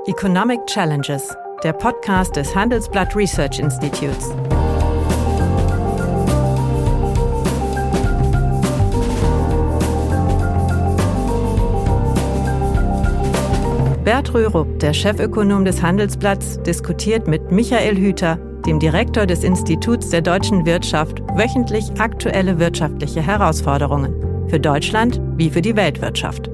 Economic Challenges, der Podcast des Handelsblatt Research Institutes. Bert Rürup, der Chefökonom des Handelsblatts, diskutiert mit Michael Hüter, dem Direktor des Instituts der deutschen Wirtschaft, wöchentlich aktuelle wirtschaftliche Herausforderungen. Für Deutschland wie für die Weltwirtschaft.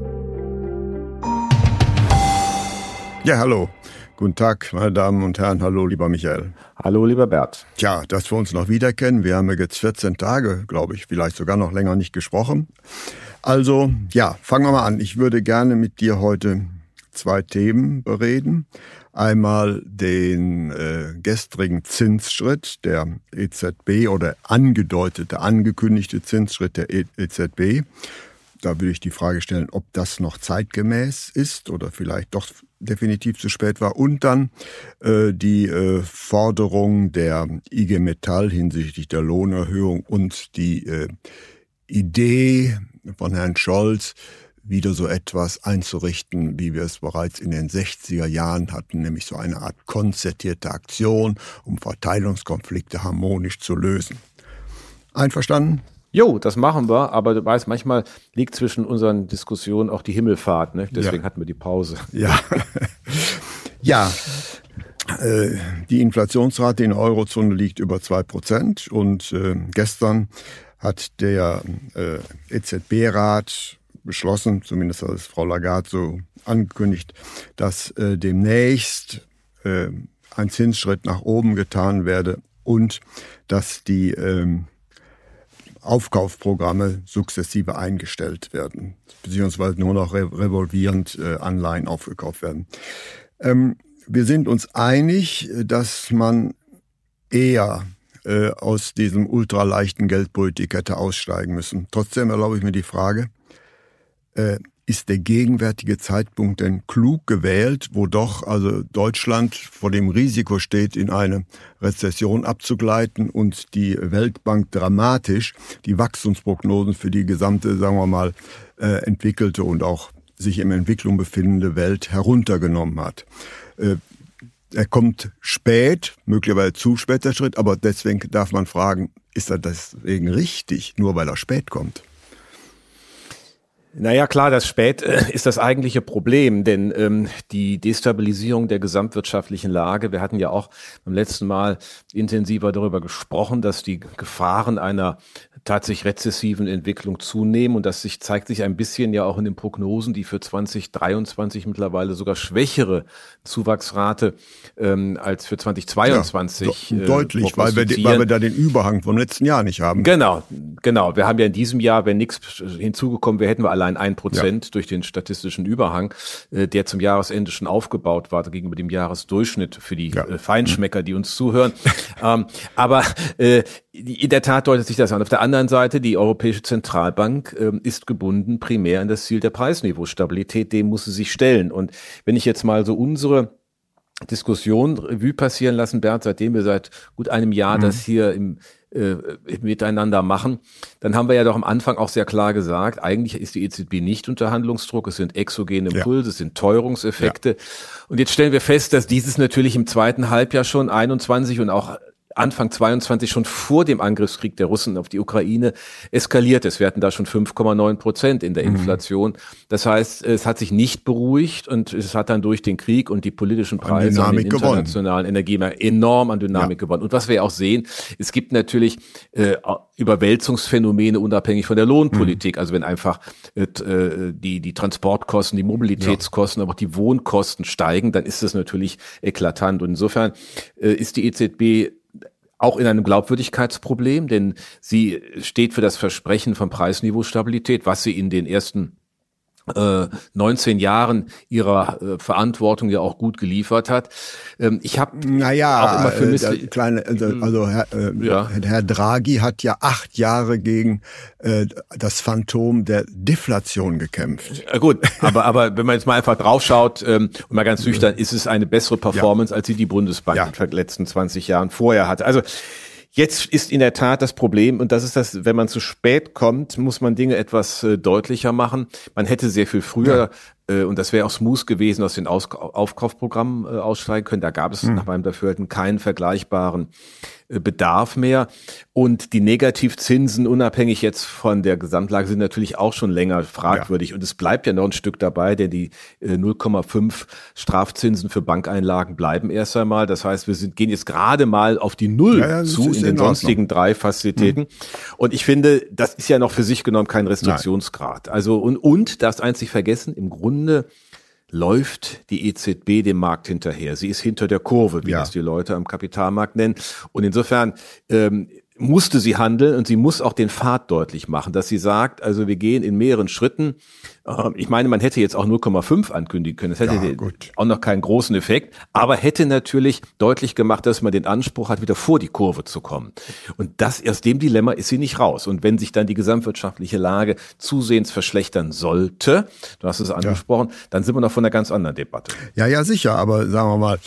Ja, hallo. Guten Tag, meine Damen und Herren. Hallo, lieber Michael. Hallo, lieber Bert. Tja, dass wir uns noch wiederkennen. Wir haben ja jetzt 14 Tage, glaube ich, vielleicht sogar noch länger nicht gesprochen. Also, ja, fangen wir mal an. Ich würde gerne mit dir heute zwei Themen bereden. Einmal den gestrigen Zinsschritt der EZB oder angekündigte Zinsschritt der EZB. Da würde ich die Frage stellen, ob das noch zeitgemäß ist oder vielleicht doch definitiv zu spät war. Und dann die Forderung der IG Metall hinsichtlich der Lohnerhöhung und die Idee von Herrn Scholz, wieder so etwas einzurichten, wie wir es bereits in den 60er Jahren hatten, nämlich so eine Art konzertierte Aktion, um Verteilungskonflikte harmonisch zu lösen. Einverstanden? Jo, das machen wir, aber du weißt, manchmal liegt zwischen unseren Diskussionen auch die Himmelfahrt, ne? Deswegen hatten wir die Pause. Ja, ja. Die Inflationsrate in der Eurozone liegt über 2% und gestern hat der EZB-Rat beschlossen, zumindest hat es Frau Lagarde so angekündigt, dass demnächst ein Zinsschritt nach oben getan werde und dass die Aufkaufprogramme sukzessive eingestellt werden, beziehungsweise nur noch revolvierend Anleihen aufgekauft werden. Wir sind uns einig, dass man eher aus diesem ultraleichten Geldpolitik hätte aussteigen müssen. Trotzdem erlaube ich mir die Frage, ist der gegenwärtige Zeitpunkt denn klug gewählt, wo doch also Deutschland vor dem Risiko steht, in eine Rezession abzugleiten und die Weltbank dramatisch die Wachstumsprognosen für die gesamte, sagen wir mal, entwickelte und auch sich in Entwicklung befindende Welt heruntergenommen hat? Er kommt spät, möglicherweise zu spät der Schritt, aber deswegen darf man fragen, ist er deswegen richtig, nur weil er spät kommt? Naja, klar, das spät ist das eigentliche Problem, denn die Destabilisierung der gesamtwirtschaftlichen Lage, wir hatten ja auch beim letzten Mal intensiver darüber gesprochen, dass die Gefahren einer tatsächlich rezessiven Entwicklung zunehmen und das zeigt sich ein bisschen ja auch in den Prognosen, die für 2023 mittlerweile sogar schwächere Zuwachsrate als für 2022 ja, deutlich, weil wir da den Überhang vom letzten Jahr nicht haben. Genau. Wir haben ja in diesem Jahr, wenn nichts hinzugekommen wäre, hätten wir allein 1% durch den statistischen Überhang, der zum Jahresende schon aufgebaut war gegenüber dem Jahresdurchschnitt für die Feinschmecker, die uns zuhören. Aber in der Tat deutet sich das an. Auf der anderen Seite, die Europäische Zentralbank ist gebunden primär an das Ziel der Preisniveaustabilität, dem muss sie sich stellen. Und wenn ich jetzt mal so unsere Diskussion Revue passieren lassen, Bert, seitdem wir seit gut einem Jahr das hier im miteinander machen, dann haben wir ja doch am Anfang auch sehr klar gesagt, eigentlich ist die EZB nicht unter Handlungsdruck, es sind exogene Impulse, es sind Teuerungseffekte. Ja. Und jetzt stellen wir fest, dass dieses natürlich im zweiten Halbjahr schon 21 und auch Anfang 22 schon vor dem Angriffskrieg der Russen auf die Ukraine eskaliert ist. Wir hatten da schon 5,9% in der Inflation. Das heißt, es hat sich nicht beruhigt und es hat dann durch den Krieg und die politischen Preise und den internationalen Energiemärkten enorm an Dynamik gewonnen. Und was wir auch sehen, es gibt natürlich Überwälzungsphänomene unabhängig von der Lohnpolitik. Also wenn einfach die Transportkosten, die Mobilitätskosten, aber auch die Wohnkosten steigen, dann ist das natürlich eklatant. Und insofern ist die EZB auch in einem Glaubwürdigkeitsproblem, denn sie steht für das Versprechen von Preisniveaustabilität, was sie in den ersten 19 Jahren ihrer Verantwortung ja auch gut geliefert hat. Ich habe auch immer für Herr Draghi hat ja 8 Jahre gegen das Phantom der Deflation gekämpft. Gut, aber wenn man jetzt mal einfach draufschaut und mal ganz nüchtern, ist es eine bessere Performance, als sie die Bundesbank in den letzten 20 Jahren vorher hatte. Also Jetzt ist in der Tat das Problem, und das ist das, wenn man zu spät kommt, muss man Dinge etwas deutlicher machen. Man hätte sehr viel früher Und das wäre auch smooth gewesen, aus den Aufkaufprogrammen aussteigen können. Da gab es nach meinem Dafürhalten keinen vergleichbaren Bedarf mehr. Und die Negativzinsen, unabhängig jetzt von der Gesamtlage, sind natürlich auch schon länger fragwürdig. Ja. Und es bleibt ja noch ein Stück dabei, denn die 0,5 Strafzinsen für Bankeinlagen bleiben erst einmal. Das heißt, gehen jetzt gerade mal auf die Null zu in den sonstigen 3 Fazilitäten. Und ich finde, das ist ja noch für sich genommen kein Restriktionsgrad. Also und darfst eins nicht vergessen, im Grunde läuft die EZB dem Markt hinterher. Sie ist hinter der Kurve, wie das die Leute am Kapitalmarkt nennen. Und insofern musste sie handeln und sie muss auch den Pfad deutlich machen, dass sie sagt, also wir gehen in mehreren Schritten. Ich meine, man hätte jetzt auch 0,5 ankündigen können. Das hätte auch noch keinen großen Effekt, aber hätte natürlich deutlich gemacht, dass man den Anspruch hat, wieder vor die Kurve zu kommen. Und aus dem Dilemma ist sie nicht raus. Und wenn sich dann die gesamtwirtschaftliche Lage zusehends verschlechtern sollte, du hast es angesprochen, dann sind wir noch von einer ganz anderen Debatte. Ja, sicher, aber sagen wir mal,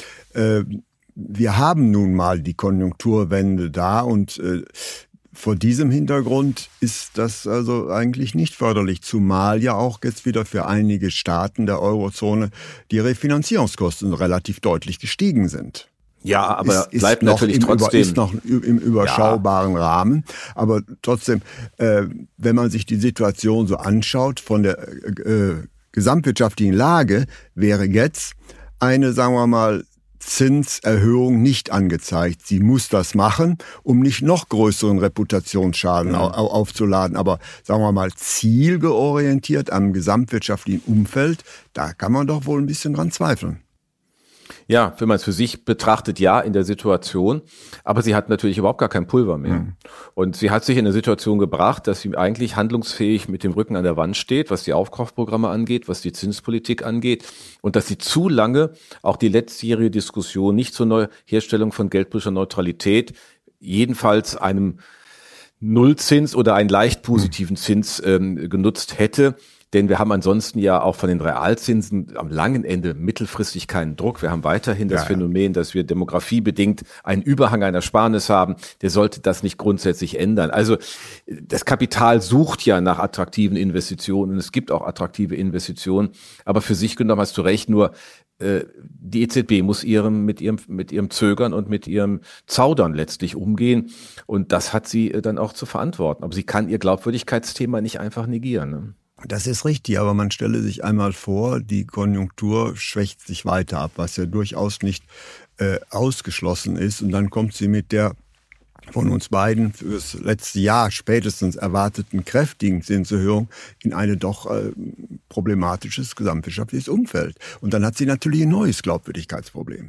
wir haben nun mal die Konjunkturwende da und vor diesem Hintergrund ist das also eigentlich nicht förderlich, zumal ja auch jetzt wieder für einige Staaten der Eurozone die Refinanzierungskosten relativ deutlich gestiegen sind. Ja, aber bleibt natürlich trotzdem. Ist noch im überschaubaren Rahmen. Aber trotzdem, wenn man sich die Situation so anschaut, von der gesamtwirtschaftlichen Lage wäre jetzt eine, sagen wir mal, Zinserhöhung nicht angezeigt. Sie muss das machen, um nicht noch größeren Reputationsschaden aufzuladen. Aber sagen wir mal, zielgeorientiert am gesamtwirtschaftlichen Umfeld, da kann man doch wohl ein bisschen dran zweifeln. Ja, wenn man es für sich betrachtet, ja, in der Situation. Aber sie hat natürlich überhaupt gar kein Pulver mehr. Und sie hat sich in eine Situation gebracht, dass sie eigentlich handlungsfähig mit dem Rücken an der Wand steht, was die Aufkaufprogramme angeht, was die Zinspolitik angeht. Und dass sie zu lange auch die letztjährige Diskussion nicht zur Herstellung von geldpolitischer Neutralität, jedenfalls einem Nullzins oder einen leicht positiven Zins genutzt hätte. Denn wir haben ansonsten ja auch von den Realzinsen am langen Ende mittelfristig keinen Druck. Wir haben weiterhin das Phänomen, dass wir demografiebedingt einen Überhang einer Ersparnis haben. Der sollte das nicht grundsätzlich ändern. Also das Kapital sucht ja nach attraktiven Investitionen. Es gibt auch attraktive Investitionen. Aber für sich genommen hast du recht, nur die EZB muss mit ihrem Zögern und mit ihrem Zaudern letztlich umgehen. Und das hat sie dann auch zu verantworten. Aber sie kann ihr Glaubwürdigkeitsthema nicht einfach negieren, ne? Das ist richtig, aber man stelle sich einmal vor, die Konjunktur schwächt sich weiter ab, was ja durchaus nicht ausgeschlossen ist. Und dann kommt sie mit der von uns beiden fürs letzte Jahr spätestens erwarteten kräftigen Zinserhöhung in eine doch problematisches gesamtwirtschaftliches Umfeld. Und dann hat sie natürlich ein neues Glaubwürdigkeitsproblem.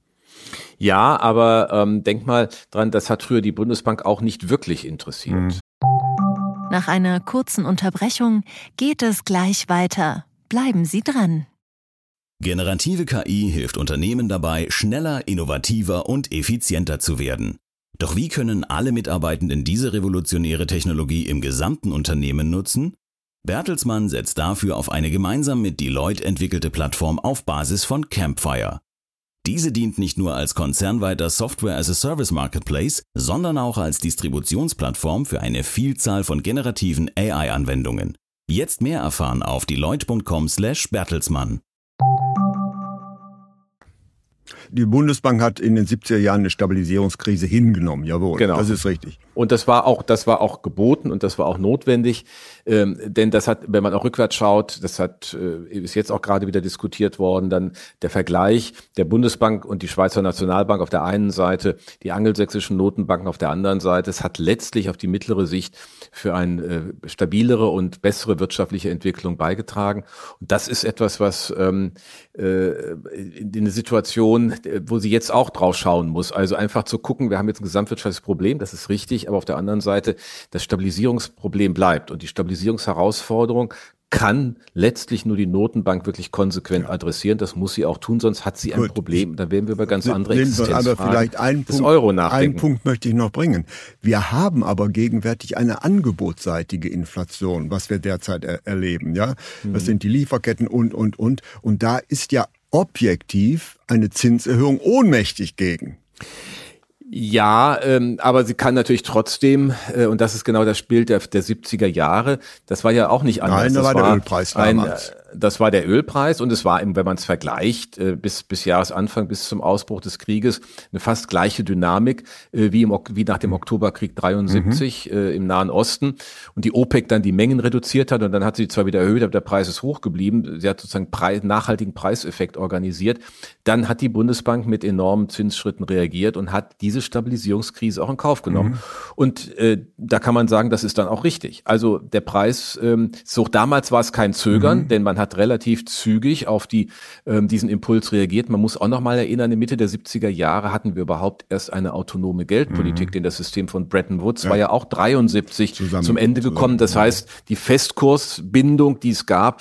Ja, aber denk mal dran, das hat früher die Bundesbank auch nicht wirklich interessiert. Nach einer kurzen Unterbrechung geht es gleich weiter. Bleiben Sie dran. Generative KI hilft Unternehmen dabei, schneller, innovativer und effizienter zu werden. Doch wie können alle Mitarbeitenden diese revolutionäre Technologie im gesamten Unternehmen nutzen? Bertelsmann setzt dafür auf eine gemeinsam mit Deloitte entwickelte Plattform auf Basis von Campfire. Diese dient nicht nur als konzernweiter Software-as-a-Service-Marketplace, sondern auch als Distributionsplattform für eine Vielzahl von generativen AI-Anwendungen. Jetzt mehr erfahren auf deloitte.com/Bertelsmann. Die Bundesbank hat in den 70er Jahren eine Stabilisierungskrise hingenommen, jawohl, genau. Das ist richtig. Und das war auch geboten und das war auch notwendig, denn das hat, wenn man auch rückwärts schaut, ist jetzt auch gerade wieder diskutiert worden, dann der Vergleich der Bundesbank und die Schweizer Nationalbank auf der einen Seite, die angelsächsischen Notenbanken auf der anderen Seite. Es hat letztlich auf die mittlere Sicht für eine stabilere und bessere wirtschaftliche Entwicklung beigetragen. Und das ist etwas, was in eine Situation, wo sie jetzt auch drauf schauen muss. Also einfach zu gucken, wir haben jetzt ein gesamtwirtschaftliches Problem, das ist richtig, aber auf der anderen Seite das Stabilisierungsproblem bleibt. Und die Stabilisierungsherausforderung kann letztlich nur die Notenbank wirklich konsequent adressieren. Das muss sie auch tun, sonst hat sie ein Problem. Da werden wir über ganz andere Existenzfragen des Euro nachdenken. Einen Punkt möchte ich noch bringen. Wir haben aber gegenwärtig eine angebotsseitige Inflation, was wir derzeit erleben. Ja, das sind die Lieferketten und. Und da ist ja objektiv eine Zinserhöhung ohnmächtig gegen. Ja, aber sie kann natürlich trotzdem, und das ist genau das Bild der 70er Jahre, das war ja auch nicht anders. Nein, da war der Ölpreis damals. Das war der Ölpreis und es war, wenn man es vergleicht, bis Jahresanfang, bis zum Ausbruch des Krieges, eine fast gleiche Dynamik wie nach dem Oktoberkrieg 73 im Nahen Osten. Und die OPEC dann die Mengen reduziert hat und dann hat sie zwar wieder erhöht, aber der Preis ist hoch geblieben. Sie hat sozusagen nachhaltigen Preiseffekt organisiert. Dann hat die Bundesbank mit enormen Zinsschritten reagiert und hat diese Stabilisierungskrise auch in Kauf genommen. Und da kann man sagen, das ist dann auch richtig. Also der Preis, so damals war es kein Zögern, denn man hat relativ zügig auf diesen Impuls reagiert. Man muss auch noch mal erinnern, in Mitte der 70er Jahre hatten wir überhaupt erst eine autonome Geldpolitik, denn das System von Bretton Woods war ja auch 73 zum Ende gekommen. Das heißt, die Festkursbindung, die es gab,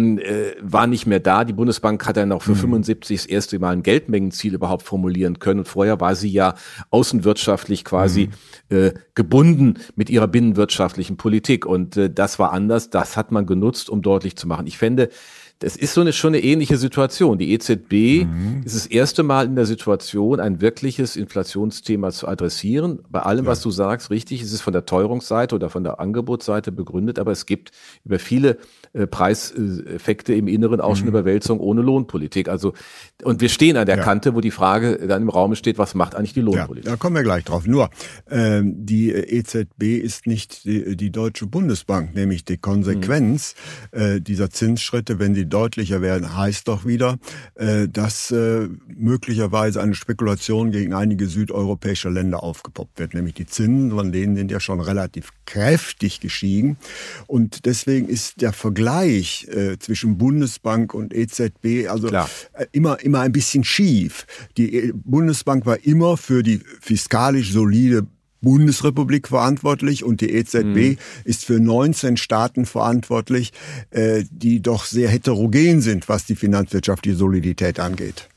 war nicht mehr da. Die Bundesbank hat dann auch für 75 das erste Mal ein Geldmengenziel überhaupt formulieren können. Und vorher war sie ja außenwirtschaftlich quasi gebunden mit ihrer binnenwirtschaftlichen Politik. Und das war anders. Das hat man genutzt, um deutlich zu machen. Ich fände, das ist schon eine ähnliche Situation. Die EZB ist das erste Mal in der Situation, ein wirkliches Inflationsthema zu adressieren. Bei allem, was du sagst, richtig, es ist von der Teuerungsseite oder von der Angebotsseite begründet, aber es gibt über viele Preiseffekte im Inneren auch schon Überwälzung ohne Lohnpolitik. Also, und wir stehen an der Kante, wo die Frage dann im Raum steht, was macht eigentlich die Lohnpolitik? Ja, da kommen wir gleich drauf. Nur, die EZB ist nicht die Deutsche Bundesbank, nämlich die Konsequenz dieser Zinsschritte, wenn sie deutlicher werden, heißt doch wieder, dass möglicherweise eine Spekulation gegen einige südeuropäische Länder aufgepoppt wird, nämlich die Zinsen, von denen sind ja schon relativ kräftig gestiegen. Und deswegen ist der Vergleich zwischen Bundesbank und EZB also immer ein bisschen schief. Die Bundesbank war immer für die fiskalisch solide Bundesrepublik verantwortlich und die EZB ist für 19 Staaten verantwortlich, die doch sehr heterogen sind, was die finanzwirtschaftliche Solidität angeht.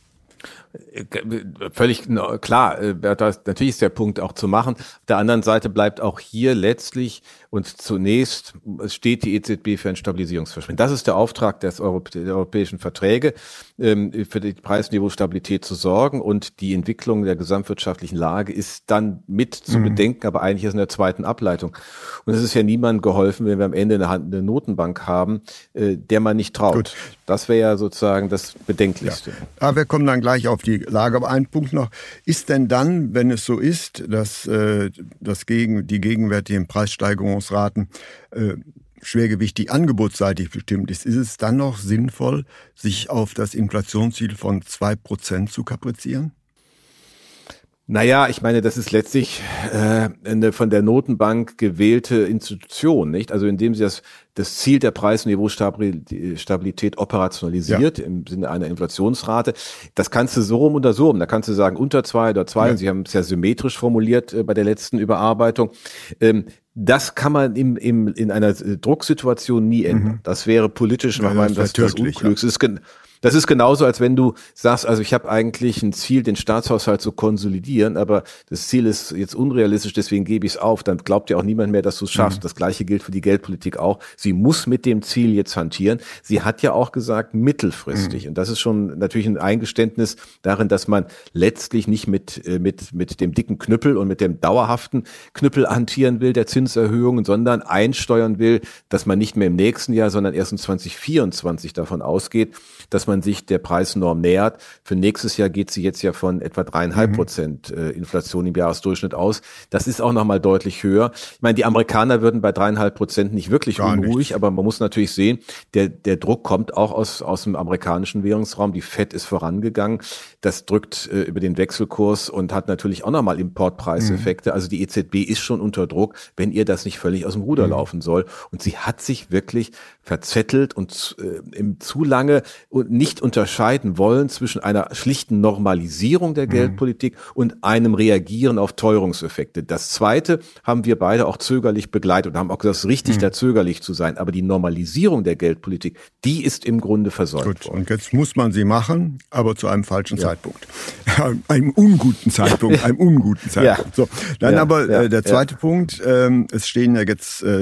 Völlig klar, natürlich ist der Punkt auch zu machen. Auf der anderen Seite bleibt auch hier letztlich und zunächst steht die EZB für ein Stabilisierungsversprechen. Das ist der Auftrag der europäischen Verträge, für die Preisniveaustabilität zu sorgen, und die Entwicklung der gesamtwirtschaftlichen Lage ist dann mit zu bedenken, aber eigentlich ist in der zweiten Ableitung. Und es ist ja niemandem geholfen, wenn wir am Ende eine Notenbank haben, der man nicht traut. Gut. Das wäre ja sozusagen das Bedenklichste. Ja. Aber wir kommen dann gleich auf die Lage. Aber ein Punkt noch. Ist denn dann, wenn es so ist, dass die gegenwärtigen Preissteigerungsraten schwergewichtig angebotsseitig bestimmt ist es dann noch sinnvoll, sich auf das Inflationsziel von 2% zu kaprizieren? Naja, ich meine, das ist letztlich eine von der Notenbank gewählte Institution, nicht? Also indem sie das Ziel der Preisniveaustabilität operationalisiert im Sinne einer Inflationsrate. Das kannst du so rum oder so rum. Da kannst du sagen unter 2 oder 2. Ja. Sie haben es ja symmetrisch formuliert bei der letzten Überarbeitung. Das kann man in einer Drucksituation nie ändern. Das wäre politisch das Unklügste. Das ist genauso, als wenn du sagst, also ich habe eigentlich ein Ziel, den Staatshaushalt zu konsolidieren, aber das Ziel ist jetzt unrealistisch, deswegen gebe ich es auf. Dann glaubt ja auch niemand mehr, dass du es schaffst. Das Gleiche gilt für die Geldpolitik auch. Sie muss mit dem Ziel jetzt hantieren. Sie hat ja auch gesagt, mittelfristig. Und das ist schon natürlich ein Eingeständnis darin, dass man letztlich nicht mit dem dicken Knüppel und mit dem dauerhaften Knüppel hantieren will, der Zinserhöhungen, sondern einsteuern will, dass man nicht mehr im nächsten Jahr, sondern erst in 2024 davon ausgeht, dass man sich der Preisnorm nähert. Für nächstes Jahr geht sie jetzt ja von etwa 3,5% Inflation im Jahresdurchschnitt aus. Das ist auch nochmal deutlich höher. Ich meine, die Amerikaner würden bei 3,5% nicht wirklich unruhig, aber man muss natürlich sehen, der Druck kommt auch aus dem amerikanischen Währungsraum. Die Fed ist vorangegangen. Das drückt über den Wechselkurs und hat natürlich auch nochmal Importpreiseffekte. Also die EZB ist schon unter Druck, wenn ihr das nicht völlig aus dem Ruder laufen soll. Und sie hat sich wirklich verzettelt und zu lange nicht unterscheiden wollen zwischen einer schlichten Normalisierung der Geldpolitik und einem Reagieren auf Teuerungseffekte. Das Zweite haben wir beide auch zögerlich begleitet und haben auch gesagt, es ist richtig, da zögerlich zu sein. Aber die Normalisierung der Geldpolitik, die ist im Grunde versäumt worden. Und jetzt muss man sie machen, aber zu einem falschen Zeitpunkt. Einem unguten Zeitpunkt. So, dann der zweite Punkt. Es stehen ja jetzt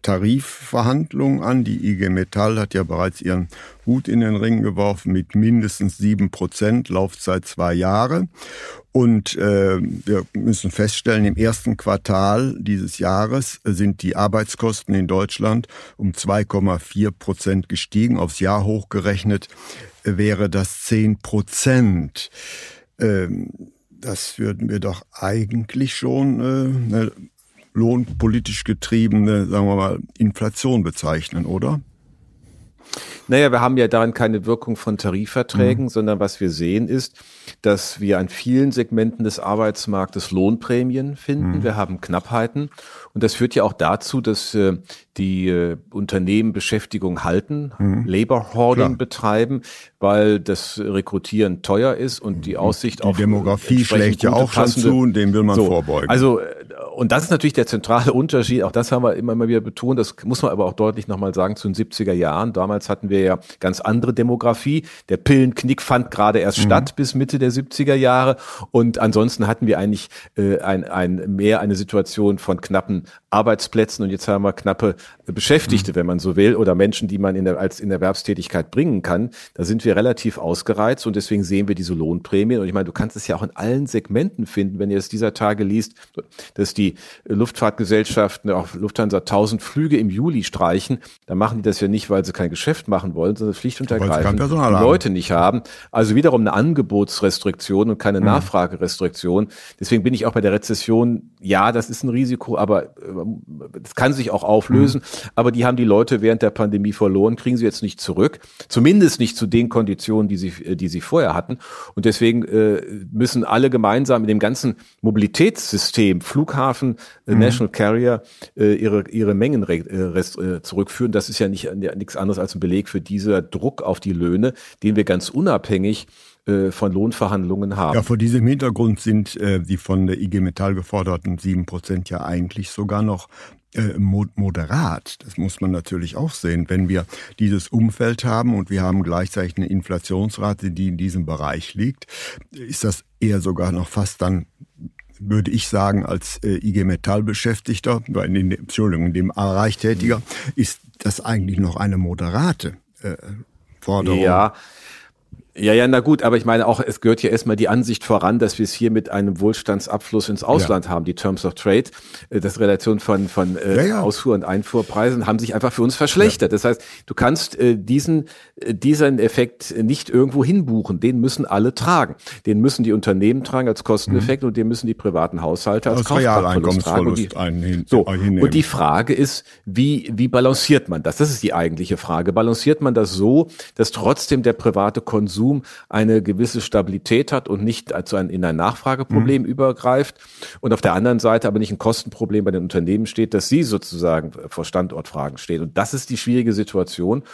Tarifverhandlungen an. Die IG Metall hat ja bereits ihren Hut in den Ring geworfen mit mindestens 7%, Laufzeit 2 Jahre. Und wir müssen feststellen, im ersten Quartal dieses Jahres sind die Arbeitskosten in Deutschland um 2,4% gestiegen. Aufs Jahr hochgerechnet wäre das 10%. Das würden wir doch eigentlich schon eine lohnpolitisch getriebene, sagen wir mal, Inflation bezeichnen, oder? Naja, wir haben ja daran keine Wirkung von Tarifverträgen, sondern was wir sehen ist, dass wir an vielen Segmenten des Arbeitsmarktes Lohnprämien finden. Wir haben Knappheiten und das führt ja auch dazu, dass die Unternehmen Beschäftigung halten, Labor Hoarding betreiben, weil das Rekrutieren teuer ist und die Aussicht auf die Demografie schlägt ja auch schon zu und dem will man vorbeugen. Also und das ist natürlich der zentrale Unterschied, auch das haben wir immer wieder betont, das muss man aber auch deutlich nochmal sagen, zu den 70er Jahren. Damals hatten wir ja ganz andere Demografie. Der Pillenknick fand gerade erst statt bis Mitte der 70er Jahre und ansonsten hatten wir eigentlich mehr eine Situation von knappen Arbeitsplätzen und jetzt haben wir knappe Beschäftigte, wenn man so will, oder Menschen, die man in Erwerbstätigkeit bringen kann. Da sind wir relativ ausgereizt und deswegen sehen wir diese Lohnprämien. Und ich meine, du kannst es ja auch in allen Segmenten finden, wenn ihr es dieser Tage liest, dass die Luftfahrtgesellschaften, auch Lufthansa 1000 Flüge im Juli streichen. Da machen die das ja nicht, weil sie kein Geschäft machen wollen, sondern schlicht und ergreifend die Leute nicht haben. Also wiederum eine Angebotsrestriktion und keine Nachfragerestriktion. Deswegen bin ich auch bei der Rezession, ja, das ist ein Risiko, aber das kann sich auch auflösen. Aber die haben die Leute während der Pandemie verloren, kriegen sie jetzt nicht zurück. Zumindest nicht zu den Konditionen, die sie vorher hatten. Und deswegen müssen alle gemeinsam in dem ganzen Mobilitätssystem, Flughafen, National Carrier, ihre Mengen zurückführen. Das ist ja nichts anderes als ein Beleg für diesen Druck auf die Löhne, den wir ganz unabhängig von Lohnverhandlungen haben. Ja, vor diesem Hintergrund sind die von der IG Metall geforderten 7% ja eigentlich sogar noch moderat. Das muss man natürlich auch sehen. Wenn wir dieses Umfeld haben und wir haben gleichzeitig eine Inflationsrate, die in diesem Bereich liegt, ist das eher sogar noch fast dann, würde ich sagen, als IG Metall-Beschäftigter, in dem Bereich Tätiger, ist das eigentlich noch eine moderate Forderung. Ja, na gut, aber ich meine auch, es gehört ja erstmal die Ansicht voran, dass wir es hier mit einem Wohlstandsabfluss ins Ausland haben. Die Terms of Trade, das Relation von Ausfuhr- und Einfuhrpreisen haben sich einfach für uns verschlechtert. Das heißt, du kannst diesen Effekt nicht irgendwo hinbuchen. Den müssen alle tragen. Den müssen die Unternehmen tragen als Kosteneffekt und den müssen die privaten Haushalte als Kaufkraftverlust tragen. Und die Frage ist, wie balanciert man das? Das ist die eigentliche Frage. Balanciert man das so, dass trotzdem der private Konsum eine gewisse Stabilität hat und nicht in ein Nachfrageproblem übergreift und auf der anderen Seite aber nicht ein Kostenproblem bei den Unternehmen steht, dass sie sozusagen vor Standortfragen stehen. Und das ist die schwierige Situation.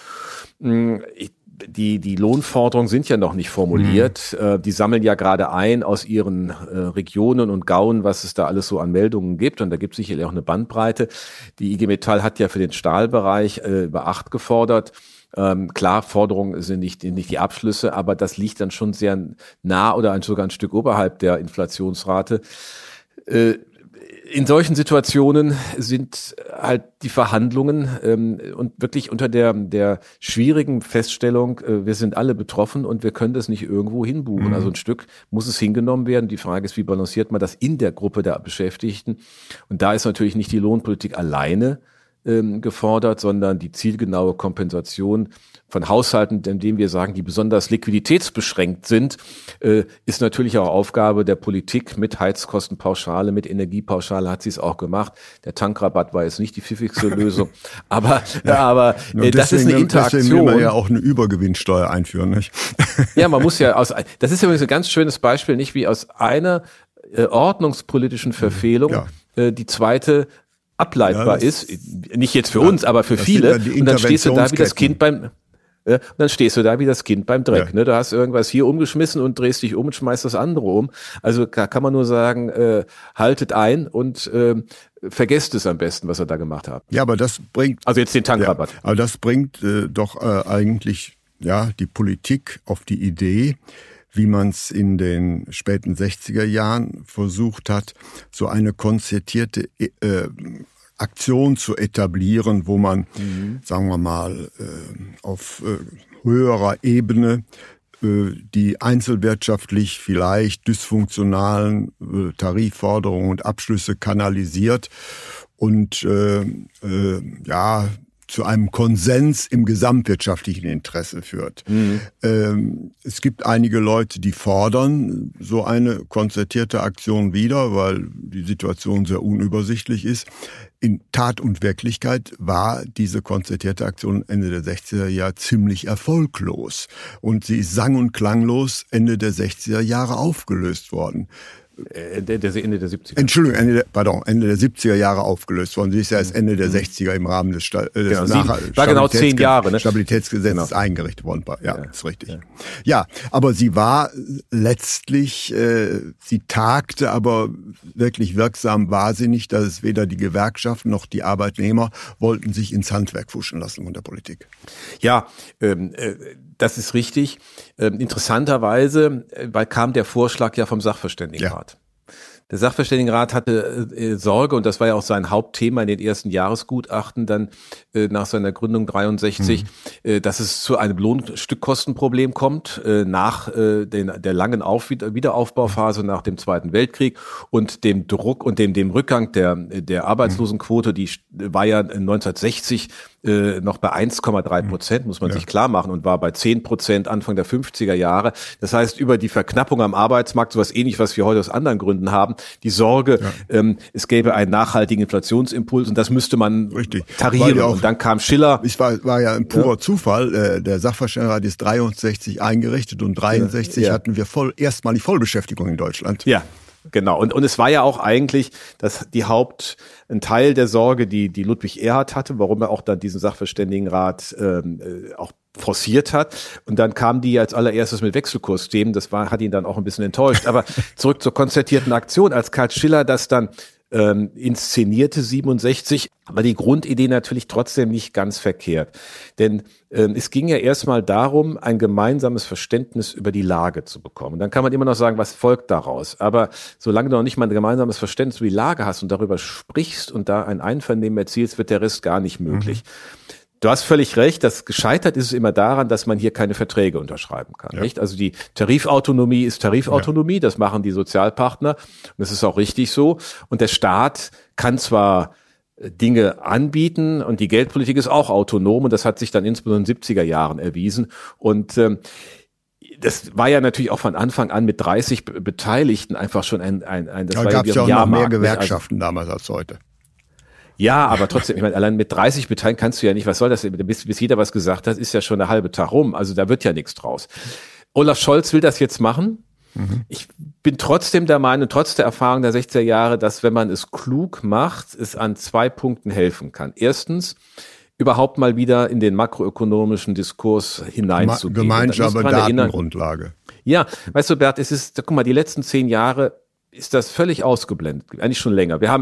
Die Lohnforderungen sind ja noch nicht formuliert. Die sammeln ja gerade ein aus ihren Regionen und Gauen, was es da alles so an Meldungen gibt. Und da gibt es sicherlich auch eine Bandbreite. Die IG Metall hat ja für den Stahlbereich über 8 gefordert. Klar, Forderungen sind nicht die Abschlüsse, aber das liegt dann schon sehr nah oder sogar ein Stück oberhalb der Inflationsrate. In solchen Situationen sind halt die Verhandlungen und wirklich unter der schwierigen Feststellung, wir sind alle betroffen und wir können das nicht irgendwo hinbuchen. Also ein Stück muss es hingenommen werden. Die Frage ist, wie balanciert man das in der Gruppe der Beschäftigten? Und da ist natürlich nicht die Lohnpolitik alleine gefordert, sondern die zielgenaue Kompensation von Haushalten, indem wir sagen, die besonders liquiditätsbeschränkt sind, ist natürlich auch Aufgabe der Politik. Mit Heizkostenpauschale, mit Energiepauschale hat sie es auch gemacht. Der Tankrabatt war jetzt nicht die pfiffigste Lösung, aber das ist eine Interaktion. Deswegen will man ja auch eine Übergewinnsteuer einführen, nicht? Ja, man muss ja das ist ja ein ganz schönes Beispiel, nicht wie aus einer ordnungspolitischen Verfehlung die zweite ableitbar ist, nicht jetzt für uns, aber für viele. Und dann stehst du da wie das Kind beim Dreck. Ja. Ne? Du hast irgendwas hier umgeschmissen und drehst dich um und schmeißt das andere um. Also da kann man nur sagen, haltet ein und vergesst es am besten, was ihr da gemacht habt. Ja, aber das bringt... Also jetzt den Tankrabatt. Aber das bringt doch eigentlich die Politik auf die Idee, wie man es in den späten 60er Jahren versucht hat, so eine konzertierte Aktion zu etablieren, wo man, sagen wir mal, auf höherer Ebene die einzelwirtschaftlich vielleicht dysfunktionalen Tarifforderungen und Abschlüsse kanalisiert und zu einem Konsens im gesamtwirtschaftlichen Interesse führt. Es gibt einige Leute, die fordern so eine konzertierte Aktion wieder, weil die Situation sehr unübersichtlich ist. In Tat und Wirklichkeit war diese konzertierte Aktion Ende der 60er Jahre ziemlich erfolglos. Und sie ist sang- und klanglos Ende der 60er Jahre aufgelöst worden. Ende der 70er. Entschuldigung, Ende der 70er Jahre aufgelöst worden. Sie ist ja erst Ende der 60er im Rahmen des war genau 10 Jahre, ne? Stabilitätsgesetzes eingerichtet worden. Ja, ist richtig. Ja, aber sie war letztlich, sie tagte, aber wirklich wirksam war sie nicht, dass es weder die Gewerkschaften noch die Arbeitnehmer wollten sich ins Handwerk fuschen lassen von der Politik. Ja, das ist richtig. Interessanterweise kam der Vorschlag ja vom Sachverständigenrat. Ja. Der Sachverständigenrat hatte Sorge, und das war ja auch sein Hauptthema in den ersten Jahresgutachten dann nach seiner Gründung 63, dass es zu einem Lohnstückkostenproblem kommt nach der langen Wiederaufbauphase nach dem Zweiten Weltkrieg und dem Druck und dem Rückgang der Arbeitslosenquote, die war ja 1960 noch bei 1,3%, muss man sich klar machen, und war bei 10% Anfang der 50er Jahre. Das heißt, über die Verknappung am Arbeitsmarkt, sowas ähnlich, was wir heute aus anderen Gründen haben, die Sorge, es gäbe einen nachhaltigen Inflationsimpuls und das müsste man tarieren. Und dann kam Schiller. Es war ja ein purer Zufall. Der Sachverständigenrat ist 63 eingerichtet und 63 hatten wir erstmalig Vollbeschäftigung in Deutschland. Ja. Genau. Und es war ja auch eigentlich ein Teil der Sorge, die Ludwig Erhard hatte, warum er auch dann diesen Sachverständigenrat auch forciert hat. Und dann kamen die als allererstes mit Wechselkursthemen. Hat ihn dann auch ein bisschen enttäuscht. Aber zurück zur konzertierten Aktion. Als Karl Schiller das dann inszenierte 67, war die Grundidee natürlich trotzdem nicht ganz verkehrt. Denn es ging ja erstmal darum, ein gemeinsames Verständnis über die Lage zu bekommen. Und dann kann man immer noch sagen, was folgt daraus. Aber solange du noch nicht mal ein gemeinsames Verständnis über die Lage hast und darüber sprichst und da ein Einvernehmen erzielst, wird der Rest gar nicht möglich. Du hast völlig recht, das gescheitert ist es immer daran, dass man hier keine Verträge unterschreiben kann. Ja. Nicht? Also die Tarifautonomie ist Tarifautonomie, das machen die Sozialpartner und das ist auch richtig so. Und der Staat kann zwar Dinge anbieten und die Geldpolitik ist auch autonom und das hat sich dann insbesondere in den 70er Jahren erwiesen. Und das war ja natürlich auch von Anfang an mit 30 Beteiligten einfach schon das da war gab es ja auch noch mehr Gewerkschaften damals als heute. Ja, aber trotzdem, ich meine, allein mit 30 Beteiligten kannst du ja nicht, was soll das, bis jeder was gesagt hat, ist ja schon der halbe Tag rum, also da wird ja nichts draus. Olaf Scholz will das jetzt machen. Ich bin trotzdem der Meinung, trotz der Erfahrung der 60er Jahre, dass wenn man es klug macht, es an 2 Punkten helfen kann. Erstens, überhaupt mal wieder in den makroökonomischen Diskurs hineinzugehen. Gemeinsame Datengrundlage. Ja, weißt du, Bert, guck mal, die letzten 10 Jahre ist das völlig ausgeblendet, eigentlich schon länger. Wir haben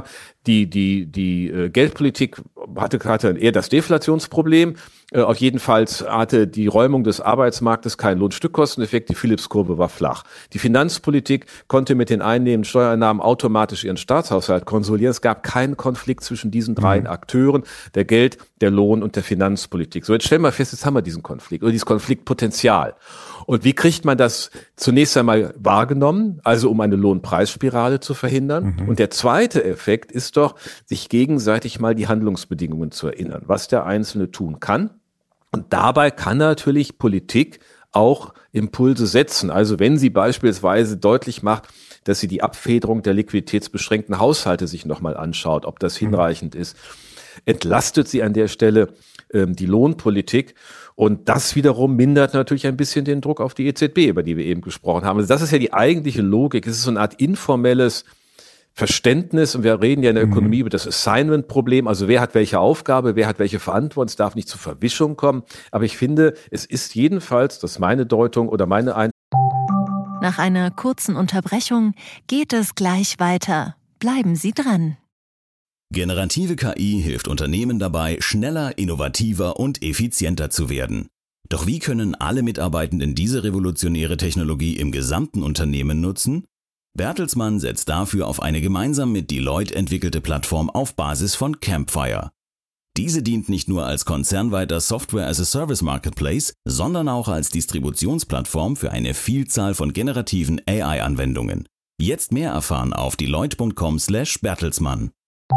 die Geldpolitik hatte eher das Deflationsproblem. Auf jeden Fall hatte die Räumung des Arbeitsmarktes keinen Lohnstückkosteneffekt. Die Phillips-Kurve war flach. Die Finanzpolitik konnte mit den Steuereinnahmen automatisch ihren Staatshaushalt konsolidieren. Es gab keinen Konflikt zwischen diesen 3 Akteuren, der Geld-, der Lohn- und der Finanzpolitik. So, jetzt stellen wir fest, jetzt haben wir diesen Konflikt oder dieses Konfliktpotenzial. Und wie kriegt man das zunächst einmal wahrgenommen? Also um eine Lohnpreisspirale zu verhindern. Und der zweite Effekt ist doch, sich gegenseitig mal die Handlungsbedingungen zu erinnern, was der Einzelne tun kann. Und dabei kann natürlich Politik auch Impulse setzen. Also wenn sie beispielsweise deutlich macht, dass sie die Abfederung der liquiditätsbeschränkten Haushalte sich nochmal anschaut, ob das hinreichend ist, entlastet sie an der Stelle die Lohnpolitik. Und das wiederum mindert natürlich ein bisschen den Druck auf die EZB, über die wir eben gesprochen haben. Also das ist ja die eigentliche Logik. Es ist so eine Art informelles Verständnis, und wir reden ja in der Ökonomie über das Assignment-Problem, also wer hat welche Aufgabe, wer hat welche Verantwortung, es darf nicht zu Verwischung kommen, aber ich finde, es ist jedenfalls, das ist meine Deutung oder meine Einschätzung. Nach einer kurzen Unterbrechung geht es gleich weiter. Bleiben Sie dran. Generative KI hilft Unternehmen dabei, schneller, innovativer und effizienter zu werden. Doch wie können alle Mitarbeitenden diese revolutionäre Technologie im gesamten Unternehmen nutzen? Bertelsmann setzt dafür auf eine gemeinsam mit Deloitte entwickelte Plattform auf Basis von Campfire. Diese dient nicht nur als konzernweiter Software-as-a-Service-Marketplace, sondern auch als Distributionsplattform für eine Vielzahl von generativen AI-Anwendungen. Jetzt mehr erfahren auf deloitte.com/Bertelsmann.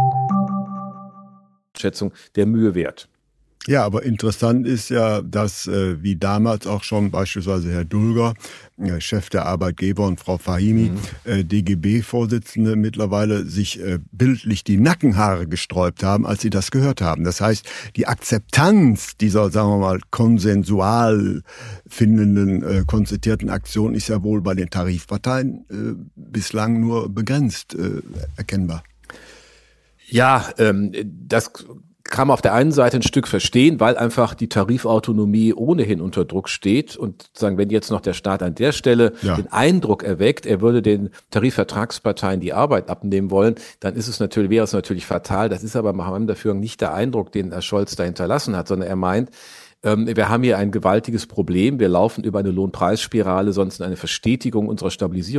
Schätzung der Mühe wert. Ja, aber interessant ist ja, dass wie damals auch schon beispielsweise Herr Dulger, Chef der Arbeitgeber, und Frau Fahimi, DGB-Vorsitzende, mittlerweile sich bildlich die Nackenhaare gesträubt haben, als sie das gehört haben. Das heißt, die Akzeptanz dieser, sagen wir mal, konsensual findenden, konzertierten Aktion ist ja wohl bei den Tarifparteien bislang nur begrenzt erkennbar. Ja, das kann man auf der einen Seite ein Stück verstehen, weil einfach die Tarifautonomie ohnehin unter Druck steht und sagen, wenn jetzt noch der Staat an der Stelle den Eindruck erweckt, er würde den Tarifvertragsparteien die Arbeit abnehmen wollen, dann wäre es natürlich fatal. Das ist aber nach meinem Dafürhalten nicht der Eindruck, den Herr Scholz da hinterlassen hat, sondern er meint, wir haben hier ein gewaltiges Problem. Wir laufen über eine Lohnpreisspirale, sonst eine Verstetigung unserer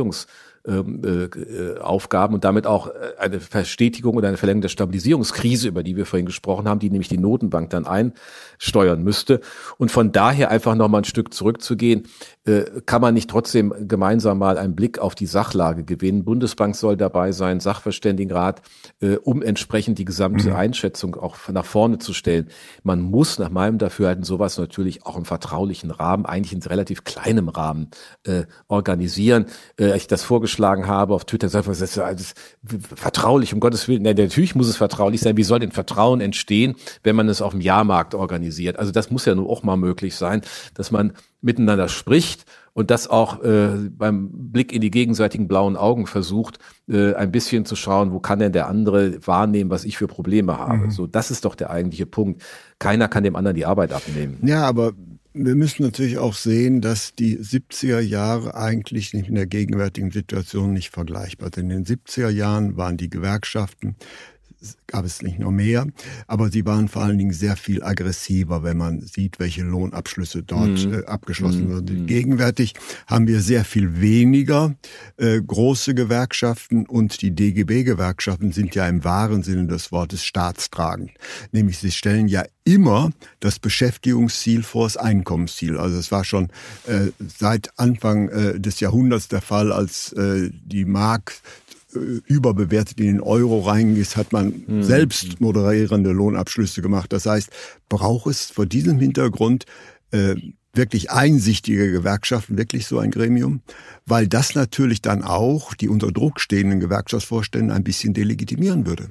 Stabilisierungsaufgaben und damit auch eine Verstetigung oder eine Verlängerung der Stabilisierungskrise, über die wir vorhin gesprochen haben, die nämlich die Notenbank dann einsteuern müsste. Und von daher einfach nochmal ein Stück zurückzugehen, kann man nicht trotzdem gemeinsam mal einen Blick auf die Sachlage gewinnen. Bundesbank soll dabei sein, Sachverständigenrat, um entsprechend die gesamte Einschätzung auch nach vorne zu stellen. Man muss nach meinem Dafürhalten sowas natürlich auch im vertraulichen Rahmen, eigentlich in relativ kleinem Rahmen organisieren. Ich das vorgeschlagen habe auf Twitter, das ist alles vertraulich, um Gottes Willen. Nein, natürlich muss es vertraulich sein. Wie soll denn Vertrauen entstehen, wenn man es auf dem Jahrmarkt organisiert? Also das muss ja nur auch mal möglich sein, dass man miteinander spricht und das auch beim Blick in die gegenseitigen blauen Augen versucht, ein bisschen zu schauen, wo kann denn der andere wahrnehmen, was ich für Probleme habe. So, das ist doch der eigentliche Punkt. Keiner kann dem anderen die Arbeit abnehmen. Ja, aber wir müssen natürlich auch sehen, dass die 70er Jahre eigentlich nicht in der gegenwärtigen Situation nicht vergleichbar sind. In den 70er Jahren waren die Gewerkschaften, gab es nicht nur mehr, aber sie waren vor allen Dingen sehr viel aggressiver, wenn man sieht, welche Lohnabschlüsse dort abgeschlossen wurden. Gegenwärtig haben wir sehr viel weniger große Gewerkschaften und die DGB-Gewerkschaften sind ja im wahren Sinne des Wortes staatstragend. Nämlich sie stellen ja immer das Beschäftigungsziel vor das Einkommensziel. Also es war schon seit Anfang des Jahrhunderts der Fall, als die Mark überbewertet in den Euro reingeht, hat man selbst moderierende Lohnabschlüsse gemacht. Das heißt, braucht es vor diesem Hintergrund wirklich einsichtige Gewerkschaften, wirklich so ein Gremium? Weil das natürlich dann auch die unter Druck stehenden Gewerkschaftsvorstände ein bisschen delegitimieren würde.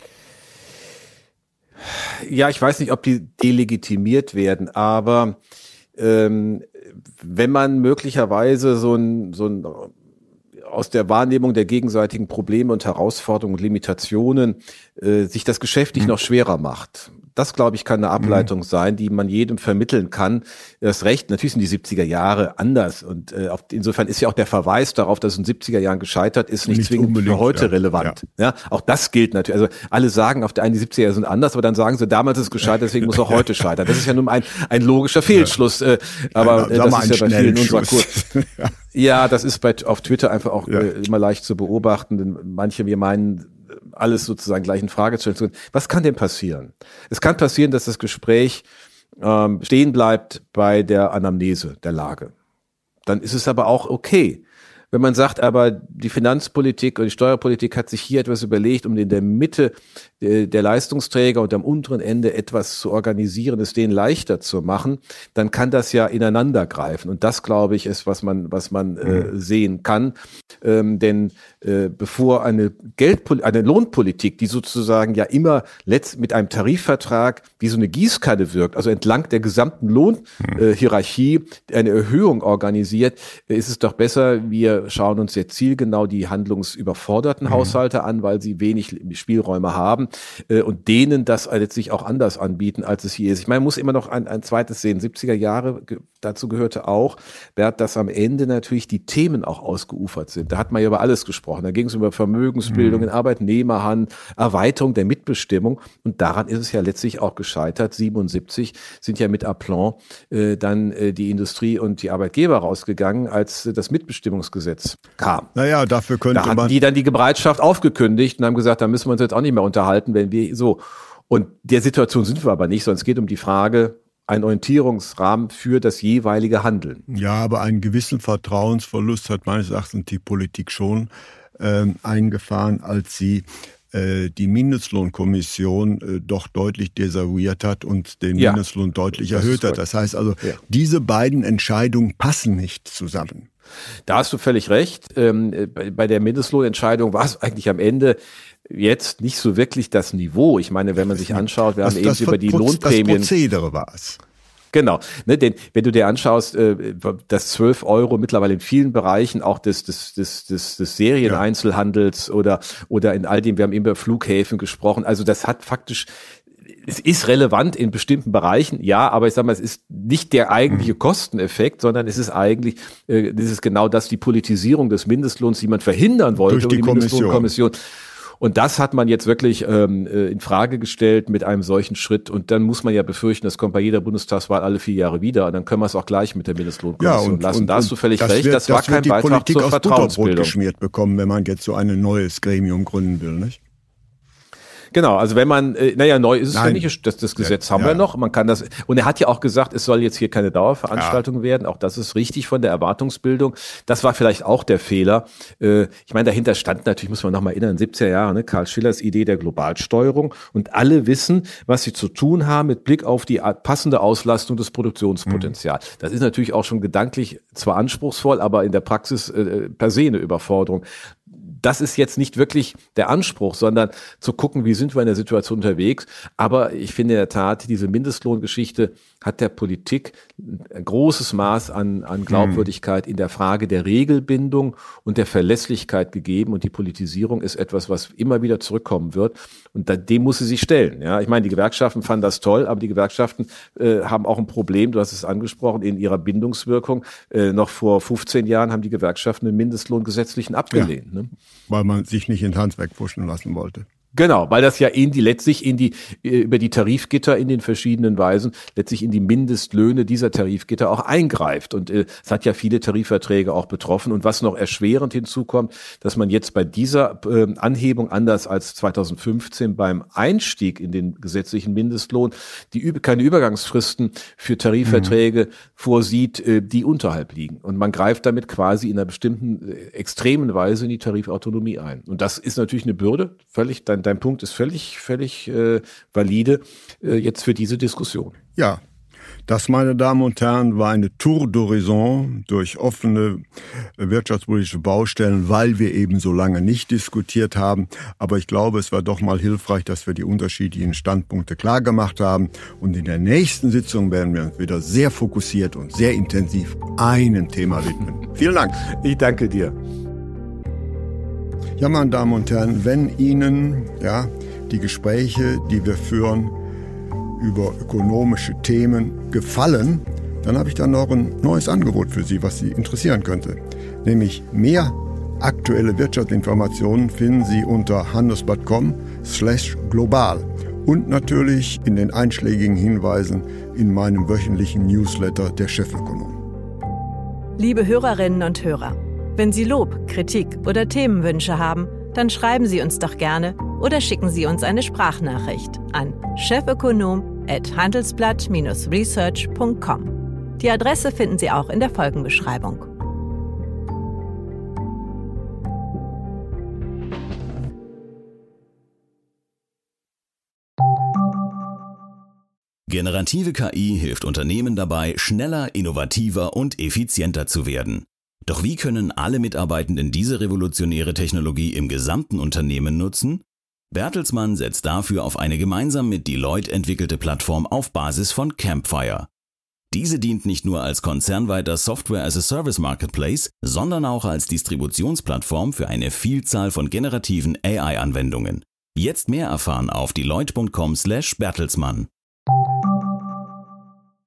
Ja, ich weiß nicht, ob die delegitimiert werden, aber wenn man möglicherweise so ein aus der Wahrnehmung der gegenseitigen Probleme und Herausforderungen und Limitationen sich das geschäftlich noch schwerer macht. Das, glaube ich, kann eine Ableitung sein, die man jedem vermitteln kann. Das Recht, natürlich sind die 70er Jahre anders und insofern ist ja auch der Verweis darauf, dass es in den 70er Jahren gescheitert ist, nicht zwingend für heute relevant. Ja, auch das gilt natürlich. Also alle sagen auf der einen, die 70er Jahre sind anders, aber dann sagen sie, damals ist es gescheitert, deswegen muss auch heute scheitern. Das ist ja nun ein logischer Fehlschluss, aber das ist ja bei vielen unserer Kurs. Ja, das ist auf Twitter einfach auch immer leicht zu beobachten, denn manche, wir meinen, alles sozusagen gleich in Frage zu stellen. Was kann denn passieren? Es kann passieren, dass das Gespräch stehen bleibt bei der Anamnese der Lage. Dann ist es aber auch okay. Wenn man sagt, aber die Finanzpolitik und die Steuerpolitik hat sich hier etwas überlegt, um in der Mitte der Leistungsträger und am unteren Ende etwas zu organisieren, es denen leichter zu machen, dann kann das ja ineinander greifen. Und das, glaube ich, ist, was man sehen kann. Denn bevor eine Lohnpolitik, die sozusagen ja immer mit einem Tarifvertrag wie so eine Gießkanne wirkt, also entlang der gesamten Lohnhierarchie eine Erhöhung organisiert, ist es doch besser, wir schauen uns sehr zielgenau die handlungsüberforderten Haushalte an, weil sie wenig Spielräume haben und denen das letztlich auch anders anbieten, als es hier ist. Ich meine, man muss immer noch ein zweites sehen. 70er Jahre dazu gehörte auch, Bert, dass am Ende natürlich die Themen auch ausgeufert sind. Da hat man ja über alles gesprochen. Da ging es über Vermögensbildung in Arbeitnehmerhand, Erweiterung der Mitbestimmung. Und daran ist es ja letztlich auch gescheitert. 77 sind ja mit Aplomb dann die Industrie und die Arbeitgeber rausgegangen, als das Mitbestimmungsgesetz kam. Naja, dafür könnte man... Da hatten die dann die Bereitschaft aufgekündigt und haben gesagt, da müssen wir uns jetzt auch nicht mehr unterhalten, wenn wir so... Und der Situation sind wir aber nicht, sondern es geht um die Frage, ein Orientierungsrahmen für das jeweilige Handeln. Ja, aber einen gewissen Vertrauensverlust hat meines Erachtens die Politik schon eingefahren, als sie die Mindestlohnkommission doch deutlich desavouiert hat und den Mindestlohn deutlich erhöht hat. Das heißt also, diese beiden Entscheidungen passen nicht zusammen. Da hast du völlig recht. Bei der Mindestlohnentscheidung war es eigentlich am Ende jetzt nicht so wirklich das Niveau. Ich meine, wenn man sich anschaut, wir haben eben über die Lohnprämien... Das Prozedere war es. Genau, ne, denn wenn du dir anschaust, dass 12 € mittlerweile in vielen Bereichen auch des Serieneinzelhandels oder in all dem, wir haben eben über Flughäfen gesprochen, also das hat faktisch, es ist relevant in bestimmten Bereichen, ja, aber ich sag mal, es ist nicht der eigentliche Kosteneffekt, sondern es ist eigentlich, das ist genau das, die Politisierung des Mindestlohns, die man verhindern wollte durch die Mindestlohnkommission. Und das hat man jetzt wirklich in Frage gestellt mit einem solchen Schritt. Und dann muss man ja befürchten, das kommt bei jeder Bundestagswahl alle 4 Jahre wieder. Und dann können wir es auch gleich mit der Mindestlohnkommission lassen. Da hast du völlig recht. Das war kein Beitrag zur Vertrauensbildung. Geschmiert bekommen, wenn man jetzt so ein neues Gremium gründen will, nicht? Genau, also wenn man, neu ist es ja nicht, das Gesetz haben wir noch, man kann das, und er hat ja auch gesagt, es soll jetzt hier keine Dauerveranstaltung werden, auch das ist richtig von der Erwartungsbildung, das war vielleicht auch der Fehler, ich meine, dahinter stand natürlich, muss man noch mal erinnern, 70er Jahre, ne, Karl Schillers Idee der Globalsteuerung und alle wissen, was sie zu tun haben mit Blick auf die passende Auslastung des Produktionspotenzials. Das ist natürlich auch schon gedanklich zwar anspruchsvoll, aber in der Praxis per se eine Überforderung. Das ist jetzt nicht wirklich der Anspruch, sondern zu gucken, wie sind wir in der Situation unterwegs. Aber ich finde in der Tat, diese Mindestlohngeschichte hat der Politik ein großes Maß an Glaubwürdigkeit in der Frage der Regelbindung und der Verlässlichkeit gegeben. Und die Politisierung ist etwas, was immer wieder zurückkommen wird. Und dem muss sie sich stellen. Ja, ich meine, die Gewerkschaften fanden das toll, aber die Gewerkschaften haben auch ein Problem, du hast es angesprochen, in ihrer Bindungswirkung. Noch vor 15 Jahren haben die Gewerkschaften den Mindestlohngesetzlichen abgelehnt. Ja, ne? Weil man sich nicht in Hand wegpfuschen lassen wollte. Genau, weil das ja letztlich über die Tarifgitter in den verschiedenen Weisen letztlich in die Mindestlöhne dieser Tarifgitter auch eingreift. Und es hat ja viele Tarifverträge auch betroffen. Und was noch erschwerend hinzukommt, dass man jetzt bei dieser Anhebung, anders als 2015 beim Einstieg in den gesetzlichen Mindestlohn, keine Übergangsfristen für Tarifverträge vorsieht, die unterhalb liegen. Und man greift damit quasi in einer bestimmten extremen Weise in die Tarifautonomie ein. Und das ist natürlich eine Bürde, völlig Dein Punkt ist völlig valide jetzt für diese Diskussion. Ja, das, meine Damen und Herren, war eine Tour d'Horizon durch offene wirtschaftspolitische Baustellen, weil wir eben so lange nicht diskutiert haben. Aber ich glaube, es war doch mal hilfreich, dass wir die unterschiedlichen Standpunkte klar gemacht haben. Und in der nächsten Sitzung werden wir uns wieder sehr fokussiert und sehr intensiv einem Thema widmen. Vielen Dank. Ich danke dir. Ja, meine Damen und Herren, wenn Ihnen die Gespräche, die wir führen über ökonomische Themen, gefallen, dann habe ich dann noch ein neues Angebot für Sie, was Sie interessieren könnte. Nämlich mehr aktuelle Wirtschaftsinformationen finden Sie unter handelsblatt.com/global und natürlich in den einschlägigen Hinweisen in meinem wöchentlichen Newsletter der Chefökonom. Liebe Hörerinnen und Hörer, wenn Sie Lob, Kritik oder Themenwünsche haben, dann schreiben Sie uns doch gerne oder schicken Sie uns eine Sprachnachricht an chefökonom@handelsblatt-research.com. Die Adresse finden Sie auch in der Folgenbeschreibung. Generative KI hilft Unternehmen dabei, schneller, innovativer und effizienter zu werden. Doch wie können alle Mitarbeitenden diese revolutionäre Technologie im gesamten Unternehmen nutzen? Bertelsmann setzt dafür auf eine gemeinsam mit Deloitte entwickelte Plattform auf Basis von Campfire. Diese dient nicht nur als konzernweiter Software-as-a-Service-Marketplace, sondern auch als Distributionsplattform für eine Vielzahl von generativen AI-Anwendungen. Jetzt mehr erfahren auf deloitte.com/Bertelsmann.